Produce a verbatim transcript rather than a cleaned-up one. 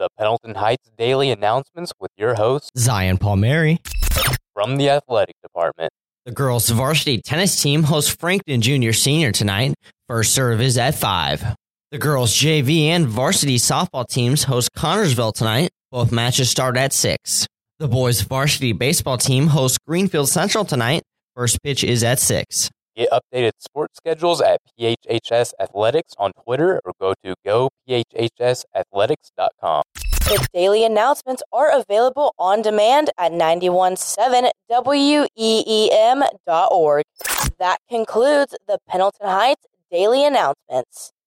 the Pendleton Heights Daily Announcements with your host, Zion Palmieri. From the athletic department. The girls' varsity tennis team hosts Frankton Junior Senior tonight. First serve is at five. The girls' J V and varsity softball teams host Connorsville tonight. Both matches start at six. The boys' varsity baseball team hosts Greenfield Central tonight. First pitch is at six. Get updated sports schedules at P H H S Athletics on Twitter or go to go p h h s athletics dot com. The daily announcements are available on demand at nine one seven W E E M dot org. That concludes the Pendleton Heights Daily Announcements.